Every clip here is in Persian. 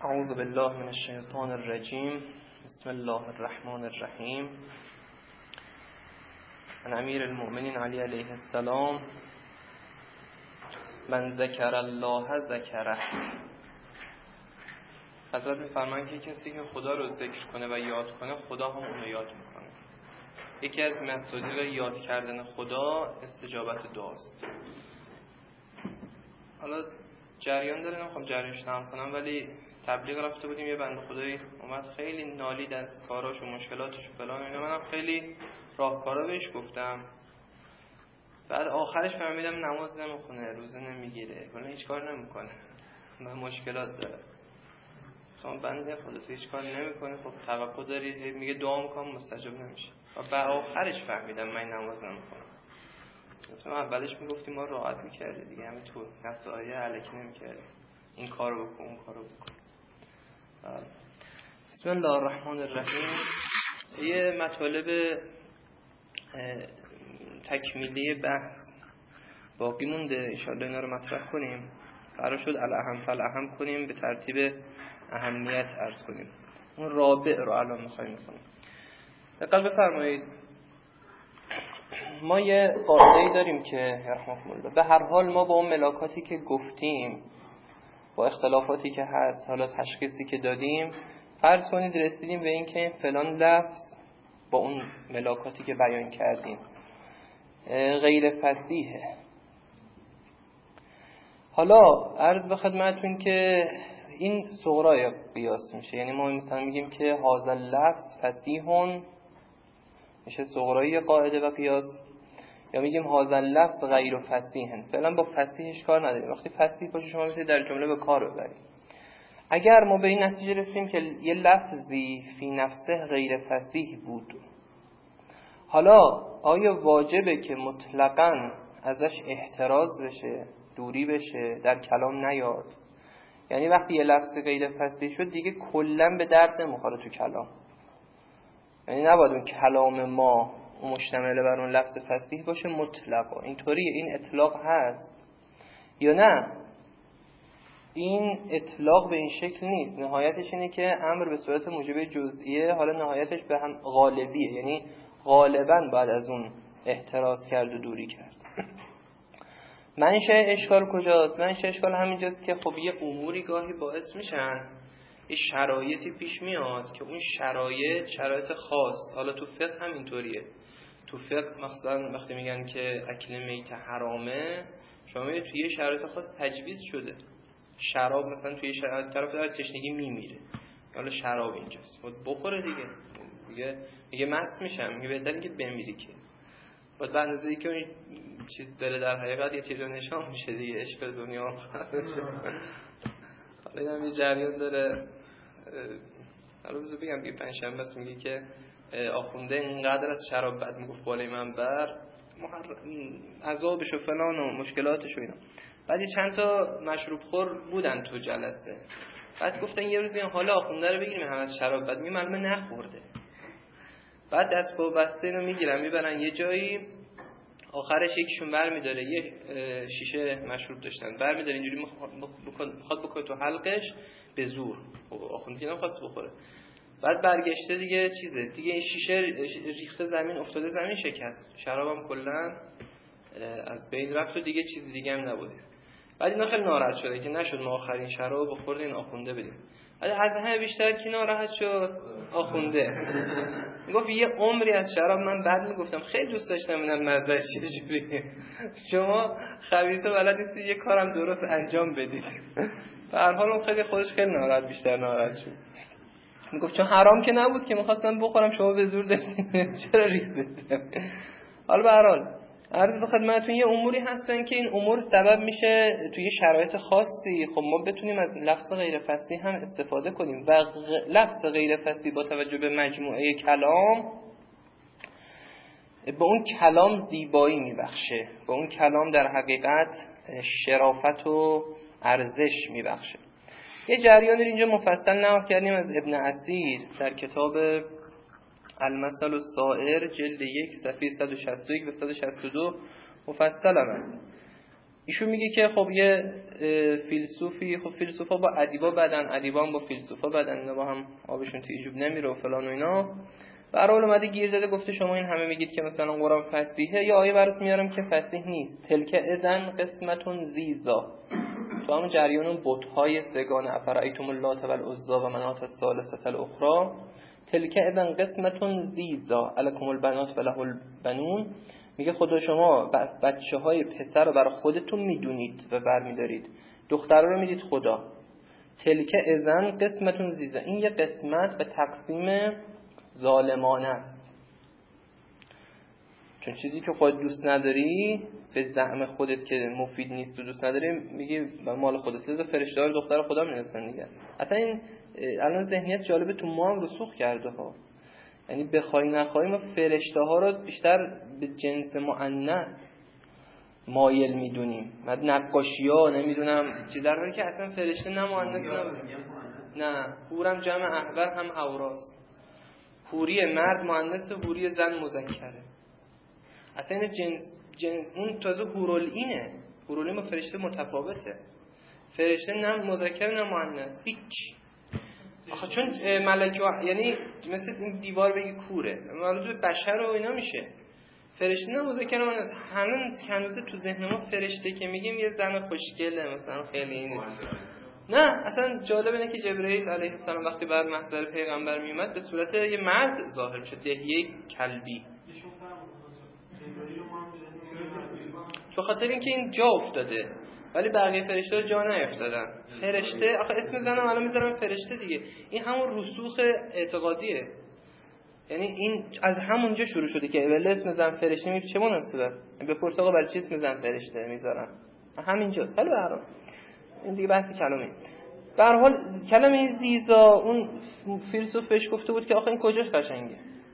اعوذ بالله من الشیطان الرجیم. بسم الله الرحمن الرحیم. عن امیر المؤمنین علی علیه السلام: من ذکر الله ذکره. حضرت می‌فرمایند که کسی که خدا رو ذکر کنه و یاد کنه، خدا هم اون رو یاد میکنه. یکی از مصادیق یاد کردن خدا استجابت دعاست. حالا جریان داره، نمیخوام جریانش نام کنم، ولی تبلیغ رفته بودیم، یه بنده خدایی اومد خیلی نالید از کاراش و مشکلاتش و فلان اینا. منم خیلی راهکارا بهش گفتم. بعد آخرش فهمیدم نماز نمیخونه، روزه نمیگیره، کلا هیچ کار نمیکنه و مشکلات داره. شما بنده خدا تو هیچ کار نمیکنه، خب توقع داری میگه دعا میکنم مستجاب نمیشه. و بعد آخرش فهمیدم من نماز نمیخونم. مثلا اولش میگفتیم ما راحت میکردی دیگه، همین تو نصایح الکی نمیکردی، این کارو بکن اون کارو بکن. بسم الله الرحمن الرحیم. یه مطالب تکمیلی بحث باقی مونده، ان شاءالله اینا رو مطرح کنیم. قرار شد الاهم فالاهم کنیم، به ترتیب اهمیت عرض کنیم. اون رابع رو الان می‌خوایم بکنیم. دقت بفرمایید، ما یه قاعده‌ای داریم که رحمه الله، به هر حال ما با اون ملاکاتی که گفتیم، با اختلافاتی که هست، حالا تشخیصی که دادیم، فرض کنید رسیدیم به این که فلان لفظ با اون ملاکاتی که بیان کردیم غیر فصیحه. حالا عرض به خدمتتون که این صغرای قیاس میشه، یعنی ما مثلا میگیم که هذا اللفظ فصیح، میشه صغرای قاعده و قیاس، یا میگیم هذا اللفظ غیر فصیح. فعلا با فصیحش کار نداریم. وقتی فصیح باشه شما میتونید در جمله به کار ببرید. اگر ما به این نتیجه رسیم که یه لفظی فی نفسه غیر فصیح بود، حالا آیا واجبه که مطلقاً ازش احتراز بشه، دوری بشه، در کلام نیاد؟ یعنی وقتی یه لفظ غیر فصیح شد دیگه کلاً به درد نمیخوره تو کلام، یعنی نباید اون کلام ما مشتمل بر اون لفظ فصیح باشه مطلقا. اینطوریه، این اطلاق هست یا نه؟ این اطلاق به این شکل نیست. نهایتش اینه که امر به صورت موجب جزئیه، حالا نهایتش به هم غالبیه، یعنی غالباً بعد از اون احتراز کرد و دوری کرد. منشه اشکال کجاست؟ منشه اشکال همینجاست که خب یه اموری گاهی باعث میشن، یه شرایطی پیش میاد که اون شرایط خاص، حالا تو فقه هم اینطوریه. تو فقه مثلا وقتی میگن که اکل میت حرامه، شما میگه توی یه شرایط خاص تجویز شده. شراب مثلا توی شرایط طرف داره تشنگی میمیره، حالا شراب اینجاست بخوره دیگه مست میشم، میگه بهتره که بمیری که بعد به اندازه‌ای که اون چیز داره در حقیقت یه چیزی نشان میشه دیگه، عشق دنیا آخرت میشه. حالا این یه جریان داره. حالا بذار بگم که پنجشنبه است میگه که آخونده اینقدر از شراب بد میگفت بالای منبر، عذابش و فلان و مشکلاتش و اینا. بعد چند تا مشروب خور بودن تو جلسه، بعد گفتن یه روز این حالا آخونده رو بگیریم هم از شراب بد، میگه معلومه نخورده. بعد دست با بسته اینو میگیرن میبرن یه جایی، آخرش یکیشون برمیداره، یه شیشه مشروب داشتن، برمیداره اینجوری میخواد بکنه تو حلقش به زور، آخونده نمیخواد بخوره. بعد برگشته دیگه دیگه این شیشه ریخته زمین، افتاده زمین، شکست، شرابم کلا از بین رفت و دیگه چیز دیگه هم نبوده. بعد اینا خیلی ناراحت شده که نشد ما آخرین شراب بخورد این آخونده بدیم. بعد از همه بیشتر کی ناراحت شد؟ آخونده. میگفت یه عمری از شراب من بعد میگفتم خیلی دوست داشتم اینم مزه‌اش چجوریه، شما خبیث و بلد نیستید یه کارم درست انجام بدید. به هر حال اون خیلی خودش خیلی بیشتر ناراحت شد. میگفت چون حرام که نبود که میخواستم بخورم، شما به زور دادید، چرا ریختید؟ حالا به هر حال عرض به خدمتتون یه اموری هستن که این امور سبب میشه توی شرایط خاصی خب ما بتونیم از لفظ غیر فصیح هم استفاده کنیم و لفظ غیر فصیح با توجه به مجموعه کلام به اون کلام زیبایی میبخشه، به اون کلام در حقیقت شرافت و ارزش میبخشه. یه جریانی اینجا مفصل نقل کردیم از ابن اسیر در کتاب المثل السائر جلد 1 صفحه 161 و 162 مفصل هم هست. ایشون میگه که خب یه فیلسوفی، خب فیلسوفا با ادیبا بدن، ادیبا هم با فیلسوفا بدن، اینا با هم آبشون توی جوب نمیره و فلان و اینا. به هر حال اومده گیر داده گفته شما این همه میگید که مثلا قرآن فصیحه، یا آیه برات میارم که فصیح نیست. تلک اذن قسمتون ضیزا، تو هم جریان اون بت‌های سگانه، افرایتم اللات و العزی و منات الثالثه الاخرى، تلک اذن قسمتون ضیزا الکم البنات و له البنون. میگه خدا شما بچه‌های پسر رو برای خودتون میدونید و برمیدارید، دخترها رو میدید خدا. تلک اذن قسمتون ضیزا، این یه قسمت و تقسیم ظالمانه است. چون چیزی که خودت دوست نداری، به زعم خودت که مفید نیست و دوست نداری، میگی مال خودت. لذا فرشته‌ها رو دختر خدا می‌دونن دیگه. اصلا این الان ذهنیت جالبه تو ما هم رسوخ کرده ها. یعنی بخوای نخوای ما فرشته‌ها رو بیشتر به جنس مؤنث مایل میدونیم. نقاشی‌ها نمیدونم چی، در حالی که اصلا فرشته نه مؤنث نه، حورم جمع احور هم حوراست. حوری مرد مؤنث، حوری زن مذکره. اصلا این جنس اون تازه حورالعینه. حورالعین با فرشته متفاوته. فرشته نه مذکر نه مؤنث، هیچ. آخه چون ملکه یعنی مثل این دیوار بگی کوره، مربوط به بشر و اینا میشه. فرشته نه مذکر نه مؤنث. هنوز تو ذهن ما فرشته که میگیم یه زن خوشگله مثلا، خیلی اینه. نه اصلا جالب اینه که جبرئیل علیه السلام وقتی بر محضر پیغمبر میومد به صورت یه مرد ظاهر شد، دهیه کلبی. به خاطر اینکه این جا افتاده، ولی بقیه فرشته جا نیافتادن. فرشته آخه اسم زنم الان میذارم فرشته دیگه، این همون رسوخ اعتقادیه. یعنی این از همونجا شروع شده که ولی اسم زن فرشته میشه چه مناسبه؟ بپرس آقا برای چی اسم زن فرشته میذارن؟ همینجاست. حالا برام این دیگه بحث کلامی. به هر حال کلمه زیزا اون فیلسوف بهش گفته بود که آخه این کجاش قشنگه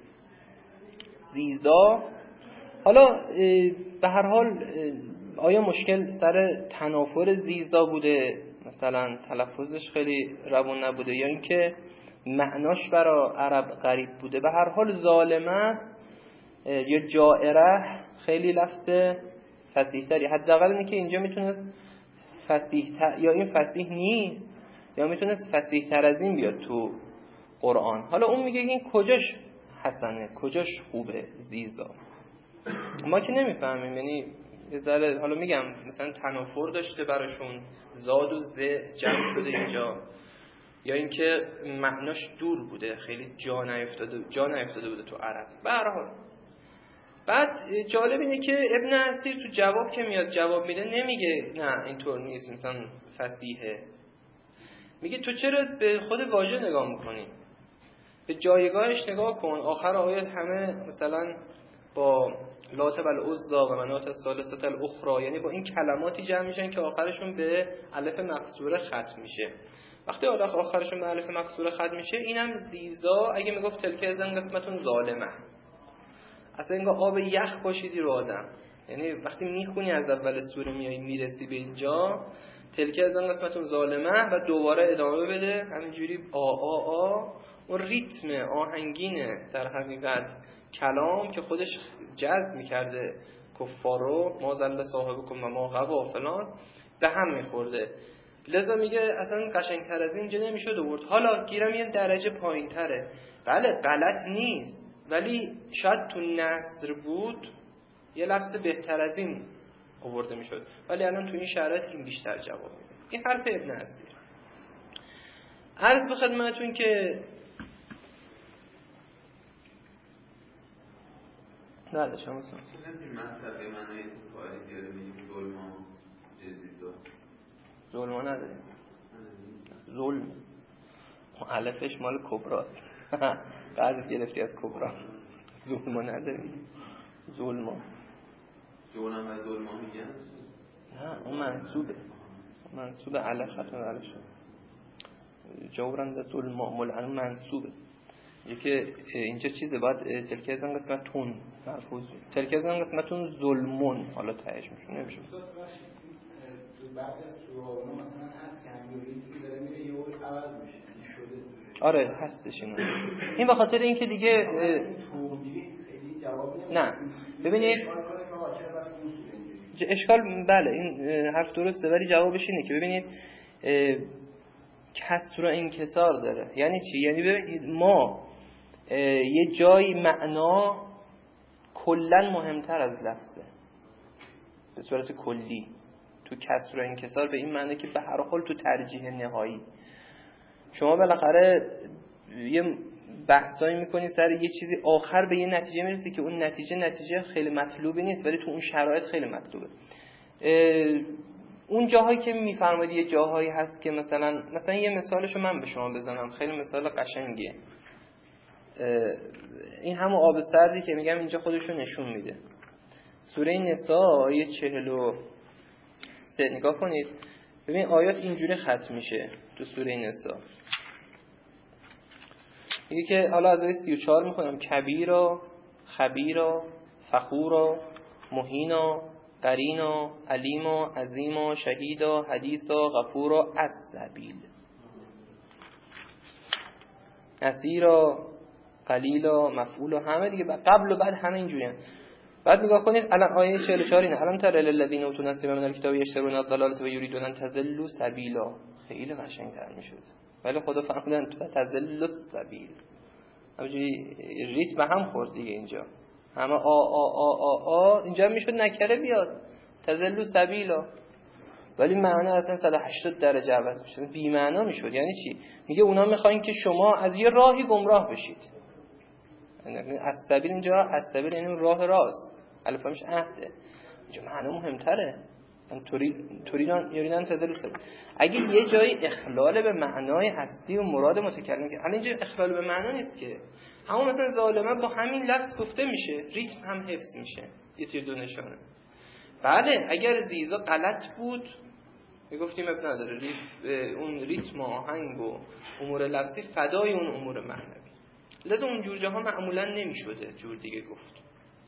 زیزا. حالا به هر حال آیا مشکل سر تنافر زیزا بوده، مثلا تلفظش خیلی روون نبوده، یا اینکه معناش برای عرب غریب بوده؟ به هر حال ظالمه یا جائره خیلی لفظ فصیح‌تری، حداقل اینه که اینجا میتونست فصیح‌تر، یا این فصیح نیست یا میتونست فصیح‌تر از این بیاد تو قرآن. حالا اون میگه این کجاش حسنه، کجاش خوبه زیزا، ما که نمیفهمیم. یعنی یه ذره حالا میگم مثلا تنافر داشته براشون، زاد و ز جمع شده اینجا، یا اینکه معناش دور بوده، خیلی جا نیفتاده بوده تو عرب. به هر حال بعد جالب اینه که ابن اسیر تو جواب که میاد جواب میده نمیگه نه اینطور نیست مثلا فصیحه، میگه تو چرا به خود واژه نگاه میکنی، به جایگاهش نگاه کن. آخر آیات همه مثلا با لات و العزی و منات الثالثه الاخرى، یعنی با این کلماتی جمع میشن که آخرشون به الف مکسوره ختم میشه. وقتی آخرشون به الف مکسوره ختم میشه، اینم زیزا اگه میگفت تلک اذن قسمتون ظالمه، اصلا انگار آب یخ باشیدی رو آدم. یعنی وقتی میخونی از اول سوره میای میرسی به اینجا تلک اذن قسمتون ظالمه و دوباره ادامه بده همینجوری اون ریتم آهنگینه در حقیقت کلام که خودش جذب میکرده کفارو، ما زل صاحبکم و ما غوا فلان، به هم میخورده. لذا میگه اصلا قشنگتر از اینجا نمیشد آورد. حالا گیرم یه درجه پایین تره، بله غلط نیست، ولی شاید تو نثر بود یه لفظ بهتر از این آورده میشد، ولی الان تو این شرایط این بیشتر جواب میده. این حرف ابن اسیر. عرض به خدمتتون که نه شما چون این منطقه معنی فاعلی داره میگیم ظلم جزیزا، ظلم نداره، ظلم علفش مال کبراست بعضی گرفتی از کبرا، ظلم نداره، ظلم جونم و ظلم میگن نه اون منصوبه علف ختم علف شد، جورند ظلم ملعن منصوبه. یکی اینجا چیزه باید تلک اذن قسمتون مرفوض، تلک اذن قسمتون ظلمون، حالا تهش میشه نمیشه. تو بعد از سوره مثلا هست که همینجوری که داره میره یهو عوض میشه شده. آره هستش این به خاطر اینکه دیگه خیلی جواب نه ببینید اشکال بله این حرف درسته، ولی جوابش اینه که ببینید کسر و انکسار داره. یعنی چی؟ یعنی ببینید ما یه جایی معنا کلن مهمتر از لفظه به صورت کلی. تو کسر و انکسار به این معنی که به هر حال تو ترجیح نهایی شما بالاخره یه بحثایی میکنی سر یه چیزی، آخر به یه نتیجه میرسی که اون نتیجه خیلی مطلوبی نیست، ولی تو اون شرایط خیلی مطلوبه. اون جاهایی که میفرمایید یه جاهایی هست که مثلا یه مثالشو من به شما بزنم، خیلی مثال قشنگیه. این همون آب سردی که میگم اینجا خودشو نشون میده. سوره نساء آیه 43 نگاه کنید، ببین آیات اینجوری ختم میشه تو سوره نساء. میگه که حالا از آیه 34 میخونم: کبیرا، خبیرا، فخورا، مهینا، قرینا، علیما، عظیما، شهیدا، حدیثا، غفورا، السبیل، اسیرا، قلیلا، مفعول و همه دیگه قبل و بعد همه اینجوریه. بعد نگاه کنید الان آیه 44 اینه: الان تر الذین اوتوا نصیبا من الکتاب یشترون الضلاله و یریدون ان تضلوا سبیلا. خیلی قشنگ‌تر میشد، ولی خدا فرمودن تضلوا السبیل. همینجوری ریتم هم خورد دیگه اینجا، همه آ اینجا میشد نکره بیاد تضلوا سبیلا، ولی معنی اصلا 180 درجه عوض میشه، بی معنا میشد. یعنی چی؟ میگه اونا میخواین که شما از یه راهی گمراه بشید. یعنی السبیل اینجا السبیل یعنی راه راست، الفامش عهده، اینجا معنی مهمتره. یریدن تضلوا سبیل. اگه یه جایی اخلال به معنای اصلی و مراد متکلم که الان اینجا اخلال به معنا نیست که، همون مثلا ظالمه با همین لفظ گفته میشه، ریتم هم حفظ میشه، یه تیر دو نشانه. بله اگر زیزا غلط بود میگفتیم اب نداره، اون ریتم و آهنگ و امور لفظی فدای اون امور معنوی، لذا اون جور جاها معمولا نمیشده جور دیگه گفت.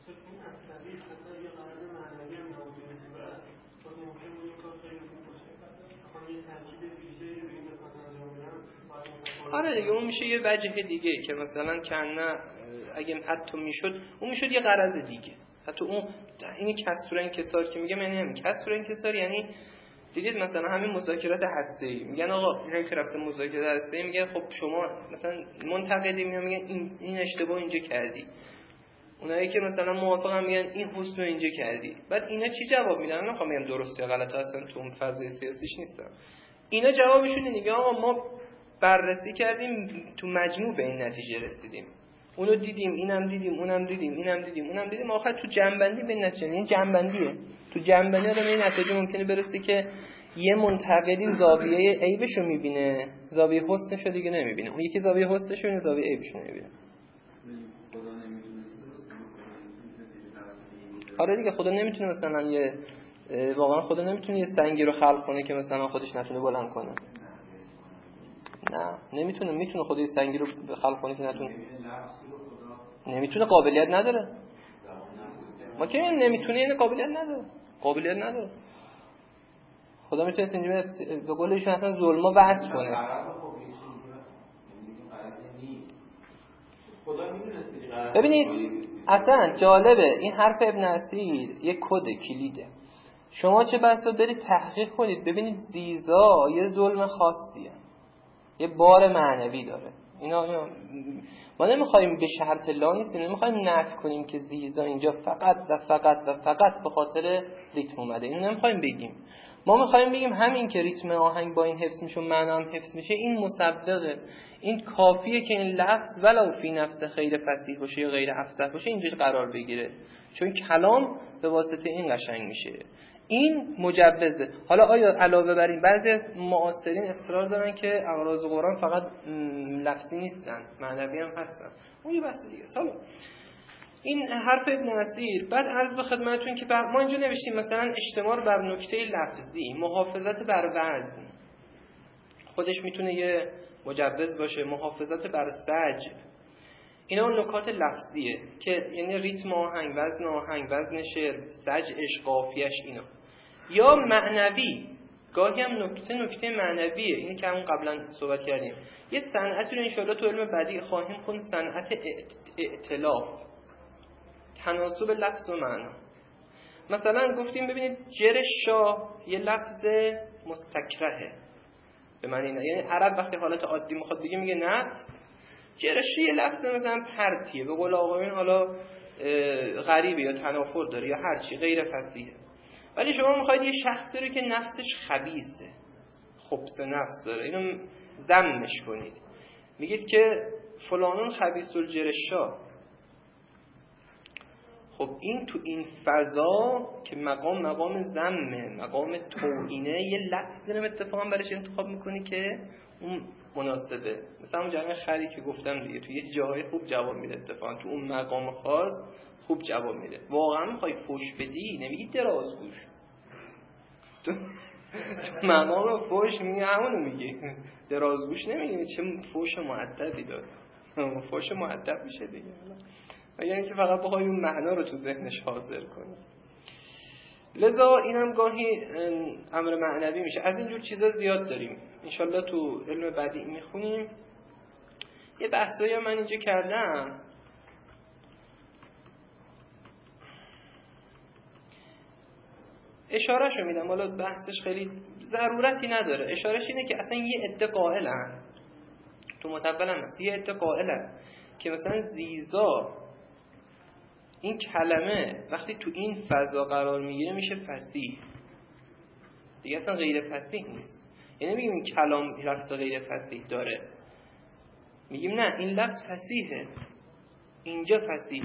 آره دیگه اون میشه یه وجه دیگه که مثلا کنه اگه حتی میشد اون میشد یه غرض دیگه. حتی اون این کسر و انکسار که میگم یعنی همین کسر و انکسار، یعنی دیدید مثلا همین مذاکرات هسته‌ای میگن آقا اینا که رفته مذاکرات هسته‌ای میگن خب شما مثلا منتقدی میگن این اشتباه اینجا کردی، اونایی که مثلا موافقن میگن این حسن رو اینجا کردی. بعد اینا چی جواب میدن؟ من نمیخوام بگم درست یا غلط، اصلا تو اون فضای سیاسیش نیستم. اینا جوابشون اینه که آقا ما بررسی کردیم تو مجموع به این نتیجه رسیدیم، اونو دیدیم، اینم دیدیم، اونم دیدیم، اینم دیدیم، اونم دیدیم، آخر تو جنبندی به نتیجه، این جنبندیه. تو جنبندی آدم این نتیجه ممکنه برسه که یه منتقدی زاویه عیبشو میبینه، زاویه حسنشو دیگه نمیبینه، اون یکی زاویه حسنشو میبینه، زاویه عیبشو نمیبینه. آره دیگه خدا نمیتونه مثلا یه واقعا خدا نمیتونه یه سنگی رو خلق کنه که مثلا خودش نتونه بلند کنه. نه نمیتونه. میتونه خدا یه سنگی رو خلق کنه که نمیتونه، قابلیت نداره. ما که نمیتونه یعنی قابلیت نداره. خدا میتونه اینجوری به قول ایشون اصلا ظلما وصل کنه. ببینید اصلا جالبه این حرف ابن اسیر یک کد کلیده. شما چه بسا برید تحقیق کنید ببینید زیزا یه ظلم خاصیه، یه بار معنوی داره. اینا ما نمیخوایم به شرط لا نیستیم، نمیخوایم نفی کنیم که زیزا اینجا فقط به خاطر ریتم اومده، اینو نمیخوایم بگیم. ما میخوایم بگیم همین که ریتم آهنگ با این حفظ میشه و معنا هم حفظ میشه، این مسبقه، این کافیه که این لفظ ولو فی نفس غیر فصیح باشه یا غیر افصح باشه اینجا قرار بگیره، چون کلام به واسطه این قشنگ میشه. این مجوزه. حالا آیا علاوه بر این بعضی از معاصرین اصرار دارن که امراض قرآن فقط لفظی نیستن، معنوی هم هستن، اون یه بحث دیگه. حالا این حرف ابن اسیر. بعد عرض به خدمتتون که ما اینجا نوشتیم مثلا اجتماع بر نکته لفظی، محافظت بر وزن، خودش میتونه یه مجوز باشه، محافظت بر سجع، اینا نکات لفظیه که یعنی ریتم آهنگ، وزن شعر، سجعش، قافیه‌اش، اینا. یا معنوی، گاهی هم نکته معنویه، این که همون قبلا صحبت کردیم. یه صنعتی رو انشاءالله تو علم بدیع خواهیم خوند، صنعت ائتلاف، تناسب لفظ و معنا. مثلا گفتیم ببینید جرشا یه لفظ مستکرهه به معنی نه، یعنی عرب وقتی حالت عادی میخواد بگه میگه نفس. جرشی یه لفظ مثلا پرتیه، به قول آقایون حالا غریبه یا تنافر داره یا هر چی غیر فصیحه. ولی شما میخواید یه شخصی رو که نفسش خبیثه، خبث نفس داره، اینو ذمش کنید، میگید که فلانون خبیث الجرشا. خب این تو این فضا که مقام ذمه، مقام توهینه، یه لفظی رو اتفاقا برایش انتخاب میکنی که اون مناسبه. مثلا اون جمع خری که گفتم دیگه، تو یه جاهای خوب جواب میده، اتفاقا تو اون مقام خاص خوب جواب میده. واقعا میخوای فوش بدی نمیگی درازگوش، تو مقام فوش میگی همونو میگی، درازگوش نمیگی. چه فوش مؤدبی داد، فوش مؤدب میشه دیگه. یعنی که فقط بخوای اون معنا رو تو ذهنش حاضر کنی. لذا اینم گاهی امر معنوی میشه. از اینجور چیزا زیاد داریم، انشالله تو علم بدیع میخونیم. یه بحثایی من اینجا کردم، اشارهشو میدم، حالا بحثش خیلی ضرورتی نداره. اشارهش اینه که اصلا یه عده قائلن، تو متول هم هست، یه عده قائلن که مثلا زیزا این کلمه وقتی تو این فضا قرار میگیره میشه فصیح دیگه، اصلا غیر فصیح نیست. یعنی میگیم این کلام لفظ غیر فصیح داره، میگیم نه این لفظ فصیحه، اینجا فصیح.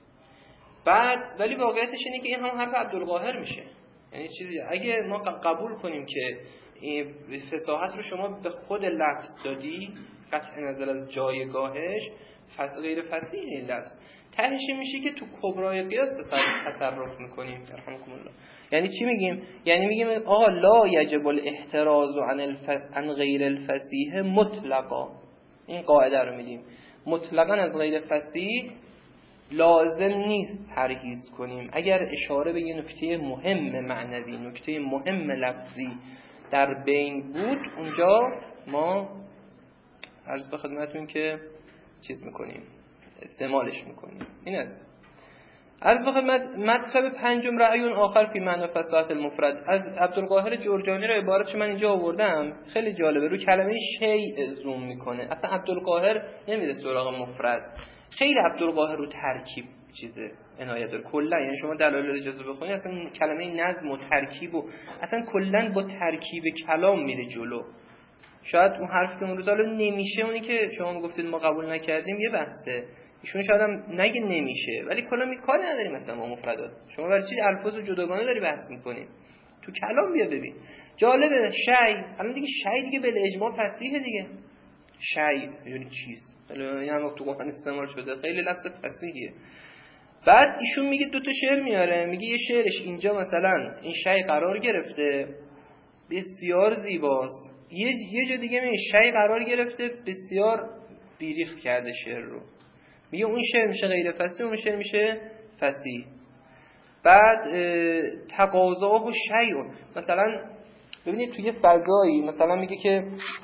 بعد ولی واقعیتش اینه که این هم حرف عبدالقاهر میشه. یعنی چیزی اگه ما قبول کنیم که فصاحت رو شما به خود لفظ دادی، قطع نظر از جایگاهش، غیر فصیح این لفظ، تهش میشه که تو کبرای قیاس تصرف میکنیم. رحمکم الله. یعنی چی میگیم؟ یعنی میگیم آقا لا یجب الاحتراز عن غیر الفصیح مطلقا. این قاعده رو میدیم، مطلقا از غیر فصیح لازم نیست پرهیز کنیم. اگر اشاره به یه نکته مهم معنوی، نکته مهم لفظی در بین بود، اونجا ما عرض به خدمتتون که چیز میکنیم، استعمالش میکنیم. این از عرض به خدمت. مطلب پنجم رأی آخر فی معنی فصاحت المفرد از عبدالقاهر جرجانی رو عبارتش من اینجا آوردم، خیلی جالبه. رو کلمه شیء زوم میکنه. اصلا عبدالقاهر نمیره سراغ مفرد، خیلی عبدالقاهر رو ترکیب چیزه عنایت داره کلا. یعنی شما دلایل اجازه بخونید، اصلا کلمه نظم و ترکیب و اصلا کلا با ترکیب کلام میره جلو. شاید اون حرفی که اون روز حالا نمیشه، اونی که شما گفتید ما قبول نکردیم یه بحثه، ایشون شاید هم نگه نمیشه، ولی کلا می کاری نداریم مثلا با مفردات. شما برای چی الفاظ و جداگانه داری بحث میکنیم؟ تو کلام بیا ببین. جالبه شی، الان دیگه شی دیگه به اجماع فصیحه دیگه. شی یعنی چیز، یعنی هم تو قرآن استعمال شده، خیلی لفظ فصیحیه. بعد ایشون میگه دو تا شعر میاره، میگه یه شعرش اینجا مثلا این شی قرار گرفته بسیار زیباست، یه جا دیگه میگه شی قرار گرفته بسیار بیریخت کرده شعر رو، میگه اون شعر میشه غیر فصیح، اون شعر میشه فصیح. بعد تقاضاه و شیء، مثلا ببینید توی فضایی مثلا میگه که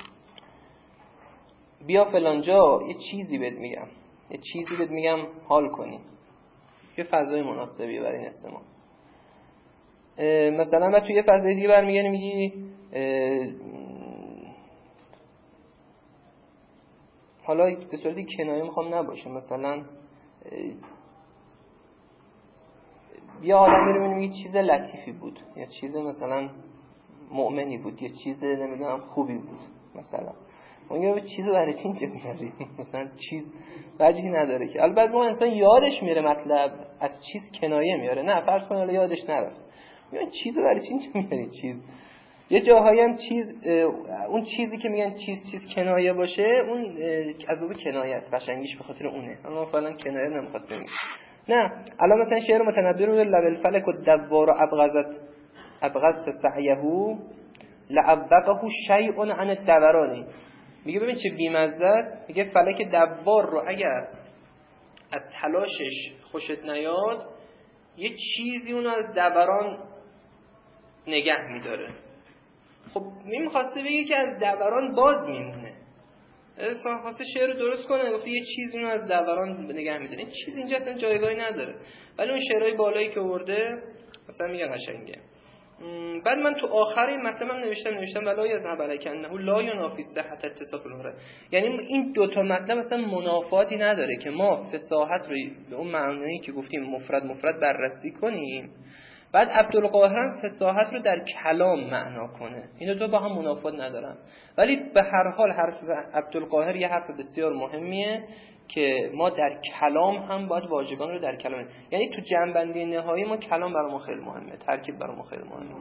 بیا فلانجا یه چیزی بهت میگم حال کنی، یه فضای مناسبیه برای این استعمال. مثلا بعد توی یه فضای دیگه برمیگردی میگی حالا به صورتی کنایه میخوام نباشه، مثلا یه آدم میره میگه چیز لطیفی بود، یا چیز مثلا مؤمنی بود، یا چیز نمیدونم خوبی بود مثلا. اون چیزو برای چی اینجا میاری؟ مثلا چیز وجهی نداره که. البته ما انسان یادش میره مطلب، از چیز کنایه میاره. نه فرض کن الان یادش نرفت، میگن چیزو برای چی اینجا میاری؟ چیز یه جاهایی هم چیز، اون چیزی که میگن چیز کنایه باشه، اون از باب کنایه است، قشنگیش به خاطر اونه. اما فعلا کنایه نمیخواستیم. نه الان مثلا شعر متنبی رو لب الفلک و دوار ابغضت سعیه لعبقه شیء عن الدورانی. میگه ببین چه بی‌مزه، میگه فلک دوار رو اگر از تلاشش خوشت نیاد، یه چیزی اونو از دوران نگه میداره. خب میخواسته بگه که از دوران باز میمونه، خواسته شعر رو درست کنه، گفته یه چیزی اونو از دوران نگه میداره. این چیز اینجا اصلا جایگاهی نداره. ولی اون شعرهای بالایی که آورده مثلا میگن قشنگه. بعد من تو آخر این مطلب هم نوشتم ولا یذهب علیک انه لا ینافی صحت اتصاف الاخر. یعنی این دو تا مطلب مثلا منافاتی نداره که ما فصاحت رو به اون معنایی که گفتیم مفرد بررسی کنیم، بعد عبدالقاهر هم فصاحت رو در کلام معنا کنه. اینا دو با هم منافات ندارن. ولی به هر حال حرف عبدالقاهر یه حرف بسیار مهمیه که ما در کلام هم باید واژگان رو در کلام، یعنی تو جنبندی نهایی ما کلام برامون خیلی مهمه، ترکیب برامون خیلی مهمه.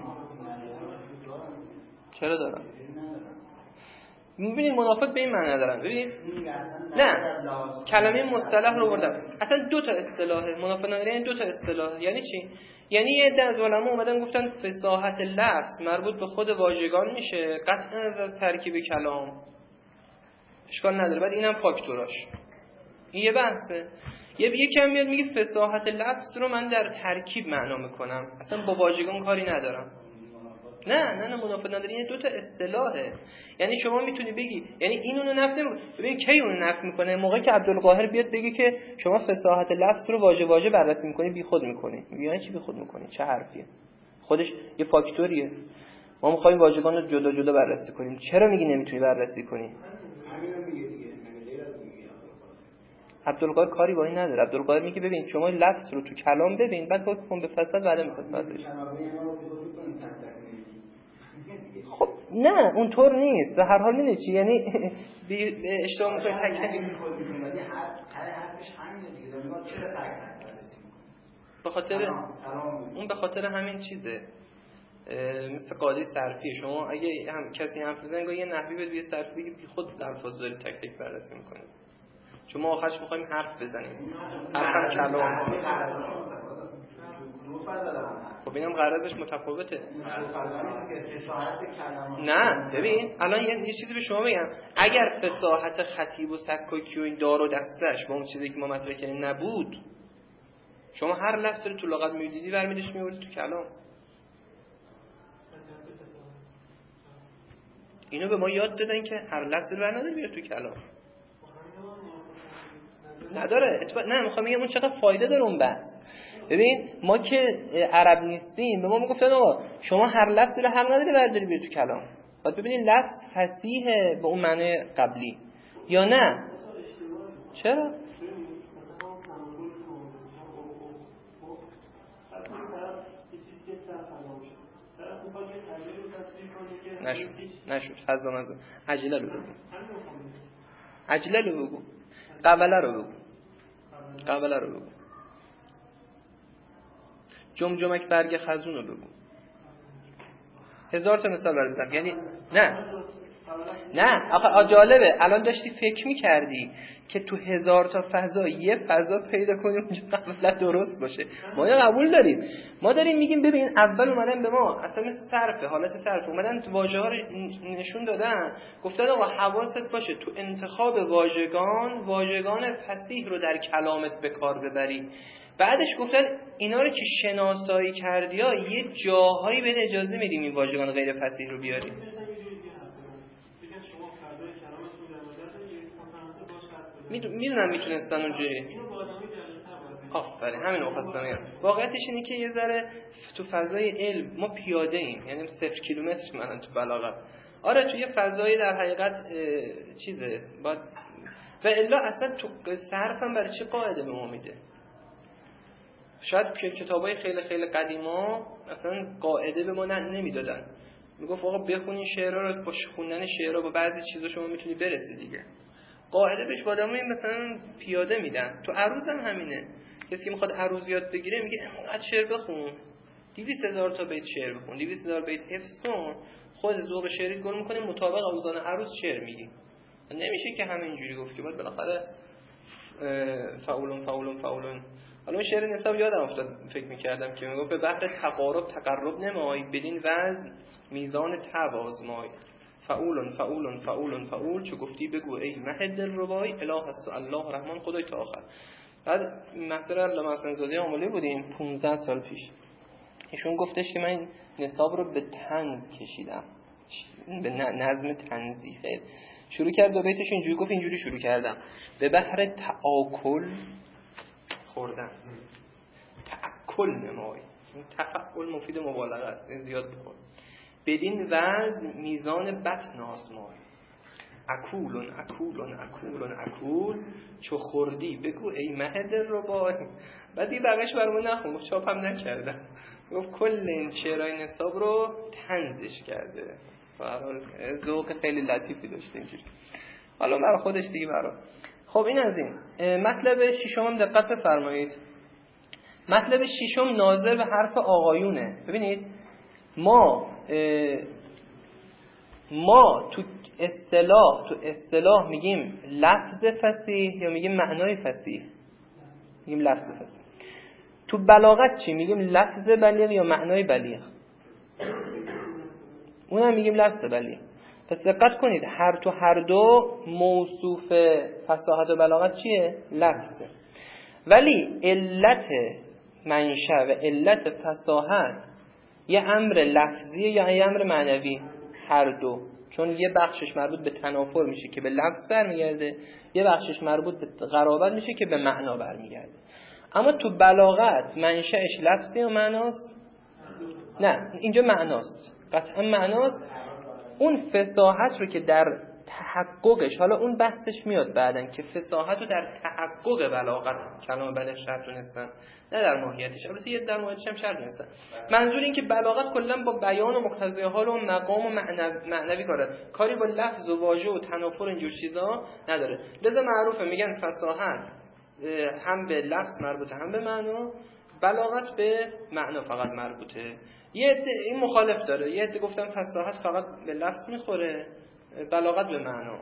چرا دارن؟ میبینید منافات به این معنی ندارن. ببینید نه کلمه مصطلح رو بردم، اصلا دو تا اصطلاحه منافات نداره. یعنی دو تا اصطلاح یعنی چی؟ یعنی یه عده از علما اومدن گفتن فصاحت لفظ مربوط به خود واژگان میشه قطعا از ترکیب کلام، اشکال نداره. بعد اینم فاکتوراش، این یه بحثه. یکم میاد میگه فصاحت لفظ رو من در ترکیب معنا میکنم، اصلا با واژگان کاری ندارم. نه منافات نداره. این دو تا اصطلاحه. یعنی شما میتونی بگی یعنی این اونو نفی نمیکنه. ببین کی اون نفی میکنه؟ موقعی که عبدالقاهر بیاد بگه که شما فصاحت لفظ رو واژه بررسی میکنی بی خود میکنی. میگه یعنی چی بی خود میکنی؟ چه حرفیه؟ خودش یه فاکتوریه. ما میخوایم واژگان رو جدا جدا بررسی کنیم. چرا میگی نمیتونی بررسی کنی؟ عبدالقاهر کاری با این نداره. عبدالقاهر میگه ببین شما لفظ رو تو کلام ببین، بعد حکم به فصاحت بعد فصاحتش. خب نه اونطور نیست. به هر حال میدونی چی یعنی اشتباه میکنی تکلیف حرفش همینه دیگه. چرا به خاطر اون به خاطر همین چیزه. مثل قاعده صرفی شما اگه هم کسی حرف بزنه یه نحوی بده یه صرفی بگی خود الفاظ داره تک تک بررسی میکنه، چون ما آخرش میخوایم حرف بزنیم. حرف کلام. خب اینم قراردادش متفاوته. نه ببین الان یه چیزی به شما بگم، اگر فصاحت خطیب و سکاکی و این دار و دستش با اون چیزی که ما مطرح کردیم نبود، شما هر لفظی رو تو لغت میدیدی برمی‌داشت میوردی تو کلام. اینو به ما یاد دادن که هر لفظی رو برنداری بیار تو کلام. نداره. نه میخوام بگم اون چقدر فایده داره اون بحث. ببین ما که عرب نیستیم به ما میگفتن آقا شما هر لفظی رو حق نداری برداری بیاری تو کلام. بعد ببینید لفظ فصیحه به اون معنی قبلی یا نه. چرا؟ نشد فضا عجله رو بگو. عجله رو بگو. قبله رو بگو. جمجمک برگ خزون رو بگو. 1000 تا مثال برات بزنم. یعنی نه آخه جالبه الان داشتی فکر می‌کردی که تو 1000 تا فضا یه فضا پیدا کنیم اونجا قبلت درست باشه. ما یا قبول داریم. ما داریم میگیم ببین اول اومدن به ما اصلا مثل صرفه، حالت صرف اومدن تو واژه‌ها رو نشون دادن، گفتن آقا حواست باشه تو انتخاب واژگان فصیح رو در کلامت به کار ببری. بعدش گفتن اینا رو که شناسایی کردی ها یه جاهایی به اجازه میدیم این واژگان غیر فصیح رو بیاری. میدونم میتونستن اونجوری. آفرین همین رو خواستم بگم. واقعیتش اینه که یه ذره تو فضای علم ما پیاده ایم، یعنی 0 کیلومتر مثلا تو بلاغت. آره تو یه فضایی در حقیقت چیزه بعد و الا اصلا تو صرف هم برای چه قاعده به ما میده؟ شاید که کتابای خیلی خیلی قدیما اصلا قاعده به ما نمیدادن. میگفت آقا بخونین شعرها رو، با خوندن شعرها با بعضی چیزا شما میتونی برسی دیگه. قاعده بهش آدمای مثلا پیاده میدن. تو عروض هم همینه. کسی که میخواد عروض یاد بگیره میگه اینقدر شعر بخون، 200,000 تا بیت شعر بخون، 200,000 بیت حفظ کن، خود ذوق شعری گل میکنه مطابق اوزان عروض شعر میگی. نمیشه که همینجوری گفت که باید بالاخره فاولون. حالا من شعر نسب یادم افتاد فکر میکردم که میگفت به بحر تقرب نمای، بدین وزن میزان تب آزمای. فاولون چو گفتی بگو ای مه دلربای، اله است و الله رحمان خدای تا آخر. بعد محضر علامه حسن‌زاده آملی بودیم 15 سال پیش، ایشون گفتش که من نصاب رو به طنز کشیدم، به نظم طنزی. خیلی شروع کرد و بیتش اینجوری گفت، اینجوری شروع کردم: به بحر تآکل خوردن، تأکل نمای. تفعول مفید مبالغه است، زیاد بکن. بدین وزن میزان بطن آزمای. اکولون اکولون اکولون اکول، چو خوردی بگو ای مه دلربای. بعد این بقیش برامون نخون، چاپم نکردم، گفت کل این شعرهای نصاب رو طنزش کرده. برحال ذوق خیلی لطیفی داشته اینجوری. حالا برای خودش دیگه برای. خب این از این. مطلب ششم هم دقت بفرمایید. مطلب ششم ناظر به حرف آقایونه. ببینید ما تو اصطلاح میگیم لفظ فصیح یا میگیم معنای فصیح؟ میگیم لفظ فصیح. تو بلاغت چی میگیم؟ لفظ بلیغ یا معنای بلیغ؟ اونم میگیم لفظ بلیغ. پس دقت کنید هر دو موصوف فصاحت و بلاغت چیه؟ لفظه. ولی علت منشأ و علت فصاحت یه امر لفظیه یا یه امر معنوی؟ هر دو. چون یه بخشش مربوط به تنافر میشه که به لفظ برمیگرده، یه بخشش مربوط به قرابت میشه که به معنا برمیگرده. اما تو بلاغت منشأش لفظی یا معناست؟ نه، اینجا معناست، قطعا معناست. اون فصاحت رو که در تحققش، حالا اون بحثش میاد بعدن که فصاحت رو در تحقق بلاغت کلام بلیغ شرط دونستن، نه در ماهیتش. البته یه در ماهیتش هم شرط دونستن. منظور این که بلاغت کلا با بیان و مقتضای حال و مقام و معنوی کاری با لفظ و واژه و تنافر اینجور چیزا نداره. لذا معروفه میگن فصاحت هم به لفظ مربوطه هم به معنا، بلاغت به معنا فقط مربوطه. یه عده این مخالف داره، یه عده گفتن فصاحت فقط به لفظ میخوره، بلاغت به معنا.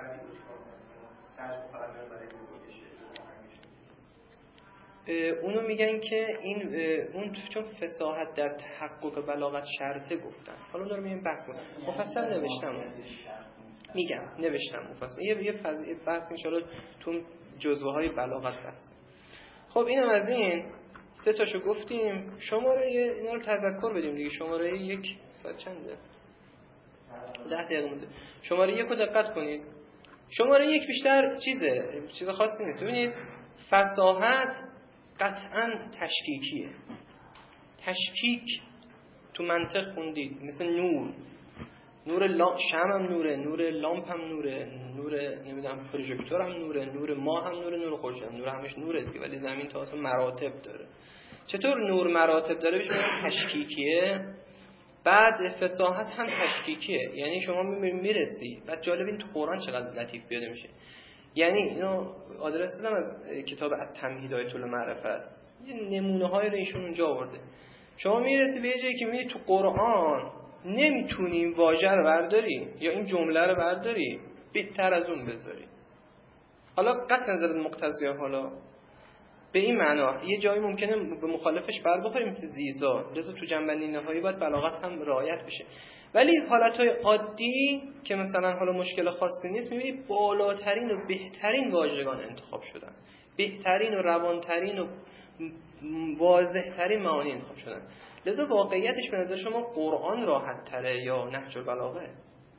اونو میگن که اون چون فصاحت در تحقق بلاغت شرطه گفتن. حالا دارم این بحث کنم، مفصل نوشتم، میگم نوشتم مفصل. یه بحث ان شاء الله تو جزوه های بلاغت هست. خب اینم از این. سه تاشو گفتیم. شماره اینا رو تذکر بدیم دیگه. شماره 1 ساعت چنده؟ 10 دقیقه مونده. شماره 1 رو دقت کنید. شماره 1 بیشتر چیز خاصی نیست. ببینید فصاحت قطعاً تشکیکیه. تشکیک تو منطق خوندید، مثل نور شمع هم نوره، نور لامپ هم نوره، نور نمیدونم پروژکتور هم نوره، نور ماه هم نوره، نور خورشید هم نور، همش نوره دیگه. ولی زمین تا اصلا مراتب داره. چطور نور مراتب داره؟ بهش میگن تشکیکیه. بعد فصاحت هم تشکیکیه، یعنی شما میرسی. بعد جالب این تو قرآن چقدر لطیف پیاده میشه. یعنی اینو آدرس دادم از کتاب التمهیدات المعرفت، یه نمونه‌های رو ایشون اونجا آورده. شما میرسی به یه جایی که میبینی تو قرآن نمیتونی این واژه رو برداری یا این جمله رو برداری، بهتر از اون بذاری. حالا قطع نظر مقتضیه، حالا به این معنا یه جایی ممکنه به مخالفش بر بخوری، مثل زیزا. لذا تو جنبندی نهایی باید بلاغت هم رعایت بشه. ولی حالتهای عادی که مثلا حالا مشکل خاصی نیست، میبینی بالاترین و بهترین واژگان انتخاب شدن، بهترین و روانترین و واضحترین معانی انتخاب شدن. لذا واقعیتش به نظر شما قرآن راحت تره یا نهج البلاغه؟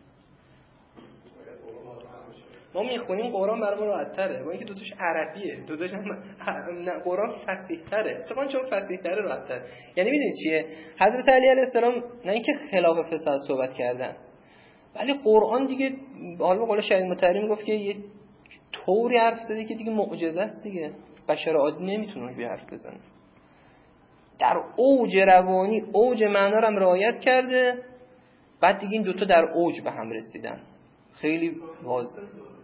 ما میخونیم قرآن برامون راحت تره، با اینکه دوتاش عربیه، دوتاش قرآن فصیح تره. طبعا چون فصیح تره راحت تره. یعنی میدونید چیه؟ حضرت علی علیه السلام نه اینکه خلاف فصاحت صحبت کردن، ولی قرآن دیگه حالا به قول شهید مطهری گفت که یه طوری حرف زده که دیگه معجزه است دیگه، بشر عادی نمیتونه به حرف بزنه. در اوج روانی، اوج معنا رو هم رعایت کرده. بعد دیگه این دوتا در اوج به هم رسیدن. خیلی واضحه.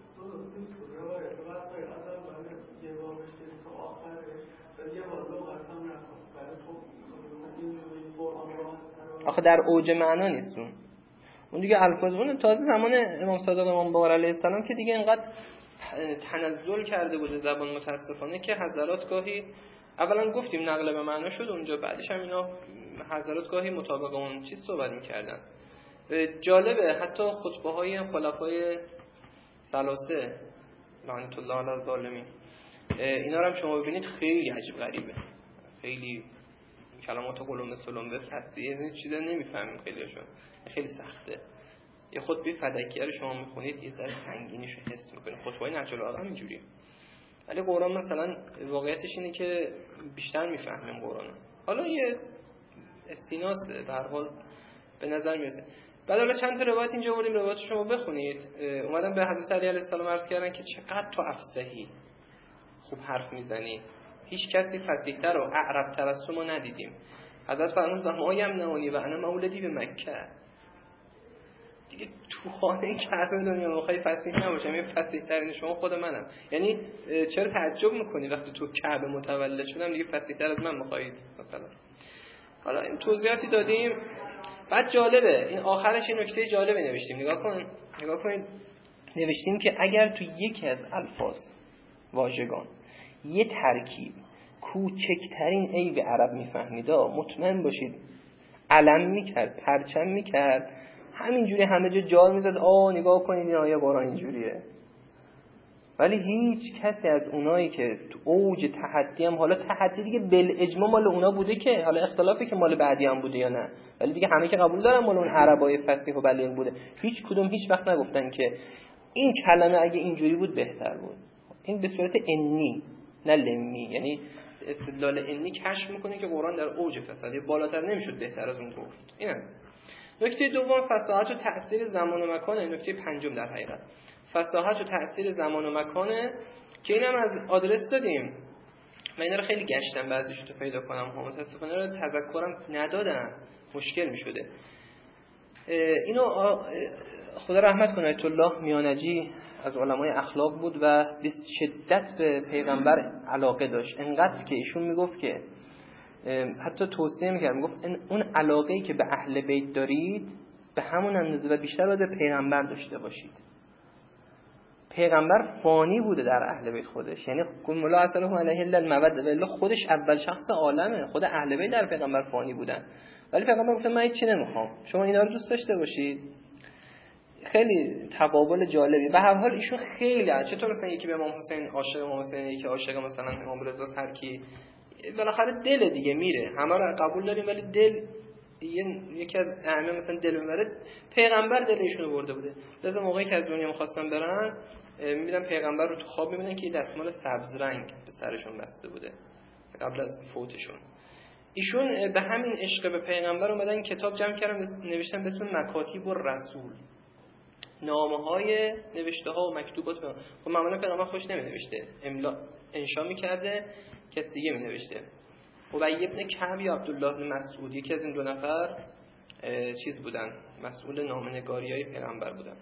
آخه در اوج معنا نیست اون دیگه الفاظ اون تازه زمان امام صادق امام باقر علیه السلام که دیگه اینقدر تنزل کرده بوده زبان متاسفانه که حضرات گاهی اولا گفتیم نقل به معنا شد اونجا، بعدش هم اینا حضرات گاهی مطابق اون چیز صحبت می‌کردن. جالبه حتی خطبه های خلفای ثلاثه لعنت الله علی الظالمین اینا رو هم شما ببینید خیلی عجیب غریبه، خیلی کلمات قلم سلم به فصیح این چیزا نمیفهمیم خیلیشون، خیلی سخته. یه خطبه فدکیه رو شما میخونید یه ذره سنگینیش رو حس میکنید. خطبه‌های نهج البلاغه هم اینجوریه. ولی قرآن مثلا واقعیتش اینه که بیشتر میفهمیم قرآن. حالا یه استیناس به هر حال به نظر میرسه. بعد حالا چند تا روایت اینجا آوردیم، روایت شما بخونید. اومدن به حضرت علی علیه السلام عرض کردن که چقدر تو افصحی، خوب حرف میزنی، هیچ کسی فصیح‌تر و اعرب‌تر از تو ما ندیدیم. حضرت فرمود ما یمنعونی و انا مولدی به مکه. دیگه تو خانه کعبه دنیا میخوای فصیح نباشم، این فصیح ترین شما خود منم. یعنی چرا تعجب میکنی وقتی تو کعبه متولد شدم دیگه فصیح تر از من میخواید مثلا؟ حالا این توضیحاتی دادیم. بعد جالبه این آخرش این نکته جالبی نوشتیم، نگاه کنید نوشتیم که اگر تو یکی از الفاظ واژگان یه ترکیب کوچکترین عیب عرب میفهمید، مطمئن باشید علم میکرد، پرچم میکرد، همینجوری همه جا جار میزد نگاه کنید این آیه قرآن اینجوریه. ولی هیچ کسی از اونایی که تو اوج تحدی هم، حالا تحدی دیگه بالاجماع مال اونا بوده که حالا اختلافی که مال بعدی هم بوده یا نه، ولی دیگه همه که قبول دارن مال اون عربای فصیح و بلیغ بوده، هیچ کدوم هیچ وقت نگفتن که این کلمه اگه اینجوری بود بهتر بود. این به صورت انی نه لمی، یعنی استدلال انی کشف میکنه که قرآن در اوج فصاحت بالاتر نمیشد بهتر از اون گفت. این است. نکته دوم فصاحت و تأثیر زمان و مکان. نکته پنجم در حقیقت فصاحت و تأثیر زمان و مکانه که اینم از آدرس دادیم. من اینا رو خیلی گشتم بعضیش رو پیدا کنم، متاسفانه رو تذکرم ندادم، مشکل می شده. اینو خدا رحمت کنه آیت الله میانجی از علمای اخلاق بود و به شدت به پیغمبر علاقه داشت، انقدر که ایشون میگفت که حتی توصیه میکرد، میگفت اون علاقه‌ای که به اهل بیت دارید به همون اندازه و بیشتر باید به پیغمبر داشته باشید. پیغمبر فانی بوده در اهل بیت خودش، یعنی مولا اصلا علیه الموده و خودش اول شخص عالمه، خود اهل بیت در پیغمبر فانی بودن، ولی پیغمبر گفت من هیچ چی نمیخوام، شما اینا رو دوست داشته باشید. خیلی تقابل جالبی. به هر حال ایشون خیلی چطور مثلا یکی به امام حسین عاشق، امام حسین یکی عاشق مثلا امام رضا، هر کی بالاخره دل دیگه میره، همه رو قبول داریم ولی دل یکی از ائمه مثلا دل میبره، پیغمبر دل ایشونو برده بوده. لذا موقعی که از دنیا می‌خواستن برن می‌بینن پیغمبر رو تو خواب می‌بینن که دستمال سبز رنگ به سرشون بسته بوده قبل از فوتشون. ایشون به همین عشق به پیغمبر اومدن کتاب جمع کردن، نوشتن به اسم مکاتیب الرسول، نامه‌های نوشته‌ها و مکتوبات. خب معمولا پیغمبر خوش نمی‌نوشته، املا انشا می‌کرده، کس دیگه می‌نوشته. ابی ابن کعب یا عبدالله بن مسعود یکی از این دو نفر چیز بودن، مسئول نامه‌نگاری‌های پیغمبر بودن.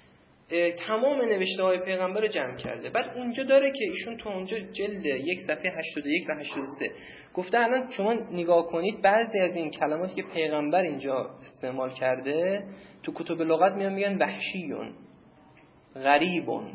تمام نوشته‌های پیغمبر رو جمع کرده. بعد اونجا داره که ایشون تو اونجا جلد 1 صفحه 81 و 83 گفته الان شما نگاه کنید بعضی از این کلماتی که پیغمبر اینجا استعمال کرده تو کتب لغت میگن وحشیون، غریبون.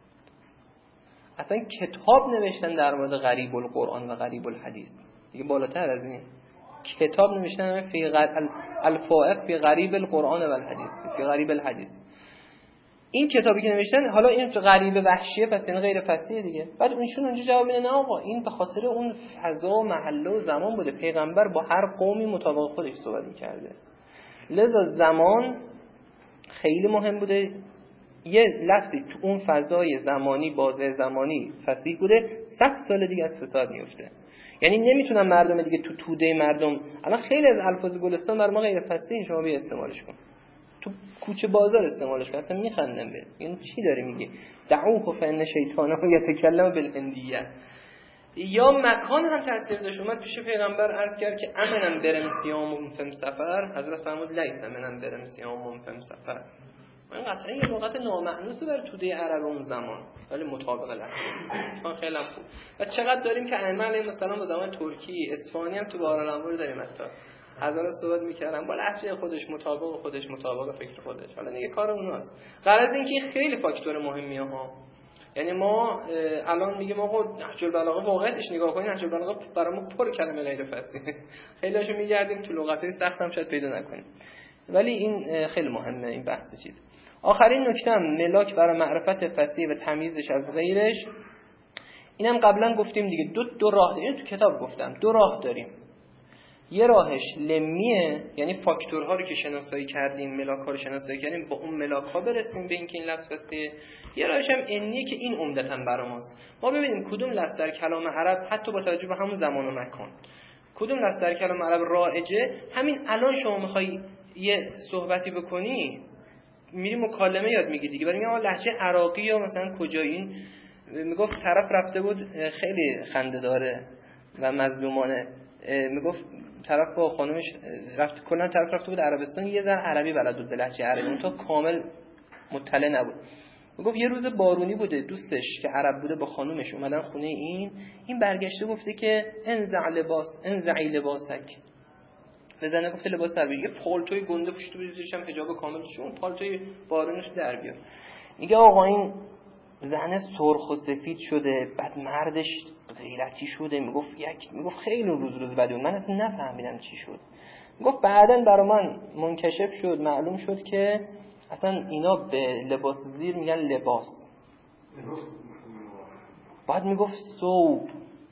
اصلا کتاب نوشتن در مورد غریب القرآن و غریب الحدیث، دیگه بالاتر از این کتاب نوشتن فی الفائق فی غریب القرآن و الحدیث، فی غریب الحدیث. این کتابی که نوشتن، حالا این غریب وحشیه پس این غیر فصیحه دیگه. بعد اونشون اونجا جواب میدن نه آقا این به خاطر اون فضا و محله و زمان بوده، پیغمبر با هر قومی مطابق خودش صحبت می‌کرده، لذا زمان خیلی مهم بوده. یه لفظی تو اون فضای زمانی بازه زمانی فصیح بوده، 100 سال دیگه از فساد میفته. یعنی نمیتونن مردم دیگه تو توده مردم، الان خیلی از الفاظ گلستان بر ما غیر فصیح، شما بیا استعمالش کن تو کوچه بازار استعمالش کن، اصلا میخندن به این چی داری میگی؟ دعوه فان شیطانه یتکلم بالهندیه. یا مکان هم تاثیر داشت. اومد پیش پیغمبر عرض کرد که امنم برم سیامون فم سفر، حضرت فرمود لیس امنم برم سیامون فم سفر. این قطعا یه لغت نامأنوسه برای توده عرب اون زمان، ولی مطابق لحظه خیلی خوب. و چقدر داریم که ائمه علیهم السلام به زمان ترکی اصفهانی هم تو بهارالانوار داریم، حتی هزار صحبت میکردن با لهجه خودش، مطابق فکر خودش. حالا دیگه کار اوناست. غرض این که خیلی فاکتور مهمیه ها. یعنی ما الان میگیم آقا نهج البلاغه واقعیتش نگاه کنین، نهج البلاغه برامون پر کلمه غیر فصیحه، خیلیاشو میگردیم تو لغتای سخت هم شاید پیدا نکنیم، ولی این خیلی مهمه این بحث چیز. آخرین نکته هم ملاک برای معرفت فصیح و تمییزش از غیرش، اینم قبلا گفتیم دیگه، دو راه داریم تو کتاب گفتم، دو راه داریم. یه راهش لمیه، یعنی فاکتورها رو که شناسایی کردیم، ملاک‌ها رو شناسایی کردیم، با اون ملاک‌ها برسیم به اینکه این لفظ فصیحه. یه راهش هم انیه که این عمدتاً برای ماست. ما ببینیم کدوم لفظ در کلام عرب حتی با توجه به همون زمان و مکان کدوم لفظ در کلام عرب رایجه؟ همین الان شما میخوای یه صحبتی بکنی، میری مکالمه یاد میگی دیگه، برای میگم لهجه عراقی یا مثلا کجایین. میگفت طرف رفته بود، خیلی خنده داره و مظلومانه، میگفت طرف با خانومش کلا طرف رفته بود عربستان، یه ذره عربی بلد بود به لهجه عربی، اون تا کامل مطلع نبود. میگفت یه روز بارونی بوده، دوستش که عرب بوده با خانومش اومدن خونه این برگشته گفته که انزعی لباسک، بزنه گفته لباس در بیار، یه پالتوی گنده پوشیده بود، زیرش هم حجاب کامل داشت، اون پالتوی بارونش در بیار. میگه آقا این زنه سرخ و سفید شده، بعد مردش غیرتی شده. میگفت خیلی روز بده، من اصلا نفهمیدم چی شد. میگفت بعداً برای من منکشف شد، معلوم شد که اصلا اینا به لباس زیر میگن لباس. بعد میگفت ثوب.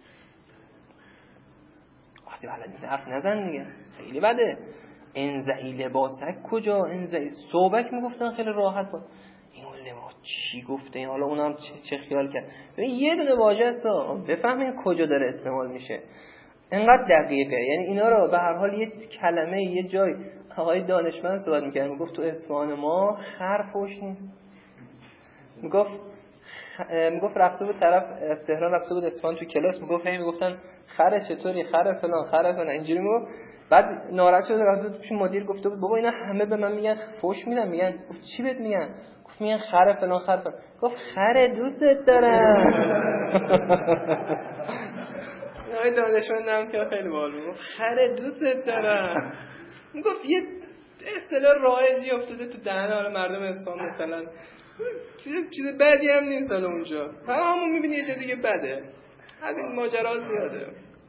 وقتی بلد حرف نزن دیگه، خیلی بده. انزعی لباسک کجا؟ انزعی ثوبک میگفتن خیلی راحت بود. این لباس چی گفته این؟ حالا اونم چه خیال کرد؟ ببین یه دونه واژه است، بفهمین کجا داره استعمال میشه. انقدر دقیقه، یعنی اینا رو به هر حال یه کلمه یه جای آقای دانشمند صحبت می‌کرد، میگفت تو اصفهان ما خر فوش نیست. میگفت رفته بود طرف از تهران رفته بود اصفهان تو کلاس، میگفتن خر چطوری، خر فلان اینجوری میگفت. بعد ناراحت شد رفته بود پیش مدیر، گفته بود بابا اینا همه به من میگن فوش میدن. میگن گفت چی بهت میگن؟ گفت میگن خر فلان. گفت خر دوستت دارم. آقای دانشمندم که خیلی باحال بود، خر دوستت دارم. میگفت یه اصطلاح رایجی افتاده تو دهن حالا مردم اصفهان، مثلا چیز بدی هم نیست حالا اونجا، همون میبینی یه چیز دیگه بده. از این ماجرا زیاده.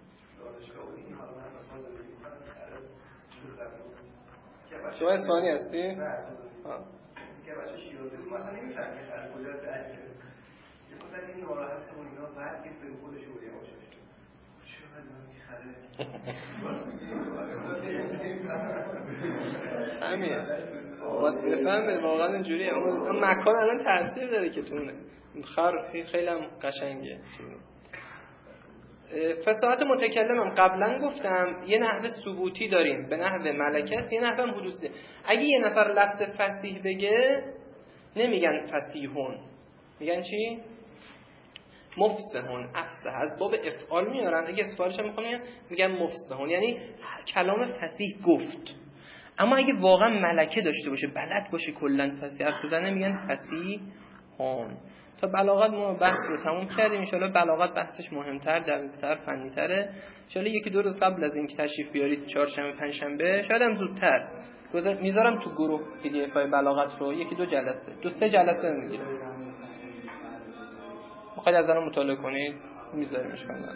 شما اصفهانی هستی؟ نه. که بچه شیرازی بود مثلا نمی‌فهمه خر کجا درک کنه. یه خود این ناراحت اون اینا بعد که به خودش اوریه باشه. چقدر همین باید بفهمه واقعا اینجوریه. اون مکان الان تاثیر داره که تونه خر خیلی هم قشنگه. فصاحت متکلمم قبلا گفتم یه نحوه ثبوتی داریم به نحوه ملکه، یه نحوه هم حدوثی. اگه یه نفر لفظ فصیح بگه نمیگن فصیحون، میگن چی؟ مفصحون. افصح از باب افعال میارن، اگه افعالش هم میگن مفصحون، یعنی کلام فصیح گفت. اما اگه واقعا ملکه داشته باشه، بلد باشه کلا فصیح حرف بزنه، میگن فصیحون. تا بلاغت ما بحث رو تموم کردیم. ان شاءالله بلاغت بحثش مهمتر، دقیق‌تر، فنی‌تره. ان شاءالله یکی دو روز قبل از اینکه تشریف بیارید، چهارشنبه پنجشنبه، شاید هم زودتر، میذارم تو گروه پی دی اف های بلاغت رو، یکی دو جلسه، دو سه جلسه میگیره. میخواید از الان مطالعه کنید، میذاریمش کنم.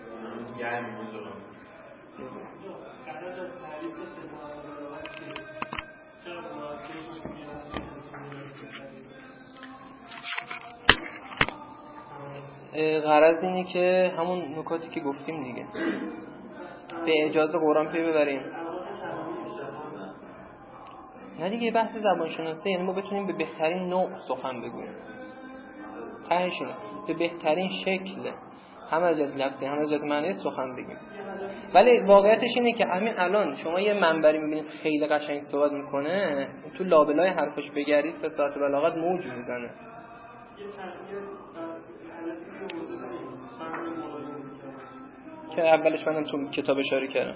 غرض اینه که همون نکاتی که گفتیم دیگه، به اجازه قرآن پی ببریم. نه دیگه بحث زبان شناسی، یعنی ما بتونیم به بهترین نوع سخن بگوییم، تهشونه به بهترین شکل، هم از جهت لفظی هم از جهت معنی سخن بگیم. ولی واقعیتش اینه که همین الان شما یه منبری میبینید خیلی قشنگ صحبت میکنه، تو لابلای حرفش بگردید فصاحت بلاغت موج میزنه. که اولش منم تو کتاب اشاره کردم.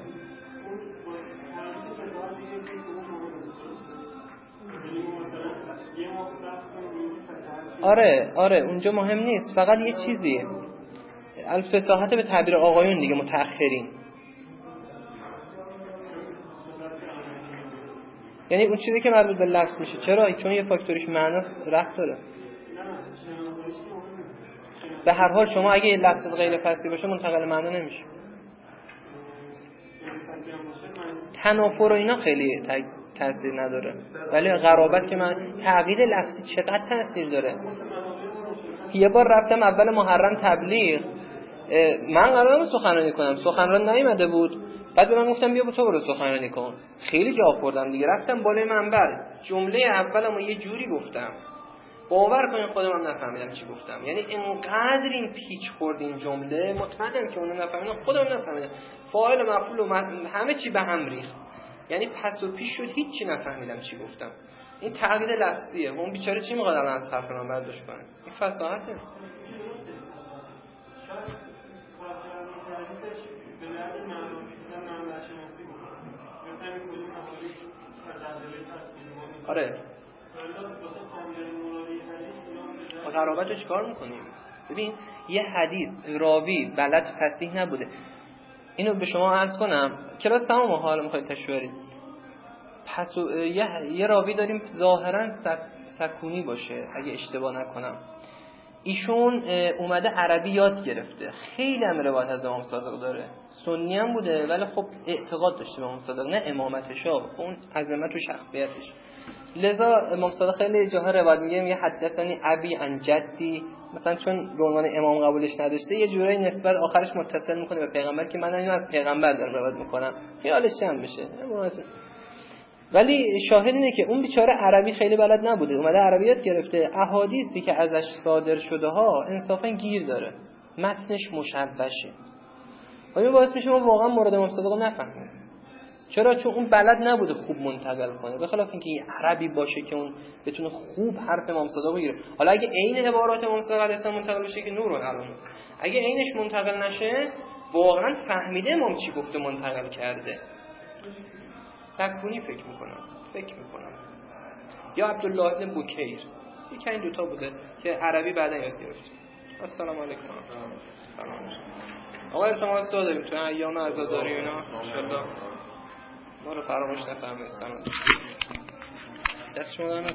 آره اونجا مهم نیست، فقط یه چیزیه، الفصاحت به تعبیر آقایون دیگه، متأخرین. یعنی اون چیزی که مربوط به لفظ میشه. چرا؟ چون یه فاکتوریش معناست، ربط داره. به هر حال شما اگه یه لفظ غیر فصیح باشه منتقل معنا نمیشه. تنافر و اینا خیلی تاثیر نداره، ولی غرابت که من تعقید لفظی چقدر تاثیر داره. یه بار رفتم اول محرم تبلیغ، من قرارم سخنرانی کنم، سخنران نیومده بود، بعد به من گفتم بیا تو برو سخنرانی کن. خیلی جا خوردم دیگه، رفتم بالای منبر، جمله اولمو یه جوری گفتم باور کنین خودم هم نفهمیدم چی گفتم. یعنی اینقدر این پیچ خورد این جمله، مطمئنم که اون نفهمیدم، خودم نفهمیدم. فاعل مفعول و همه چی به هم ریخت. یعنی پس و پیش شد، هیچ چی نفهمیدم چی گفتم. این تغییر لفظیه. اون بیچاره چی می‌خواد الان از حرف من برداشت کنه؟ این فصاحته. آره. غرابت رو چیکار میکنیم؟ ببین یه حدیث راوی بلد فصیح نبوده. اینو به شما عرض کنم، کلاس تمام حالا میخواید تشویقید. پس یه راوی داریم ظاهرا سکونی باشه اگه اشتباه نکنم. ایشون اومده عربی یاد گرفته، خیلی هم روایت از امام صادق داره، سنی هم بوده ولی خب اعتقاد داشته به امام صادق، نه امامتش، اون عظمت و شخصیتش. لذا امام صادق خیلی جاها روایت میگه حدثنی ابی عن جدی، مثلا چون به عنوان امام قبولش نداشته یه جورایی نسبت آخرش متصل میکنه به پیغمبر که من اینو از پیغمبر دارم روایت میکنم، خیالش جمع بشه. ولی شاهد اینه که اون بیچاره عربی خیلی بلد نبوده، اومده عربیات گرفته، احادیثی که ازش صادر شده ها انصافا گیر داره، متنش مشوشه. این باعث میشه ما واقعا مورد امام صادق نفهمیم. چرا؟ چون اون بلد نبوده خوب منتقل کنه، به خلاف اینکه عربی باشه که اون بتونه خوب حرف امام صادق بگیره. حالا اگه عین عبارات امام صادق علیه السلام منتقل بشه که نور الان، اگه عینش منتقل نشه واقعا فهمیده امام چی گفته منتقل کرده. سکونی فکر میکنم یا عبدالله ابن بکیر، یکی این دوتا بوده که عربی بعدا یاد گرفت. السلام علیکم. سلام. آقا التماس داریم تو ایام عزاداری اینا ان شاء الله ما رو فراموش نفرمایید. سلام. دست شما